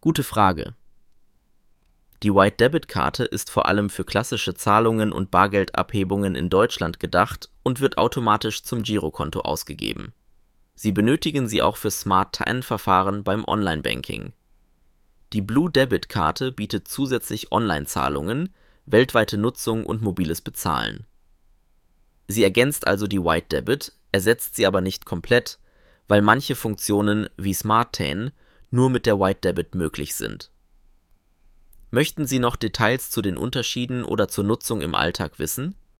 Gute Frage. Die White-Debit-Karte ist vor allem für klassische Zahlungen und Bargeldabhebungen in Deutschland gedacht und wird automatisch zum Girokonto ausgegeben. Sie benötigen sie auch für Smart-TAN-Verfahren beim Online-Banking. Die Blue-Debit-Karte bietet zusätzlich Online-Zahlungen, weltweite Nutzung und mobiles Bezahlen. Sie ergänzt also die White-Debit, ersetzt sie aber nicht komplett, weil manche Funktionen wie Smart-TAN nur mit der White-Debit möglich sind. Möchten Sie noch Details zu den Unterschieden oder zur Nutzung im Alltag wissen?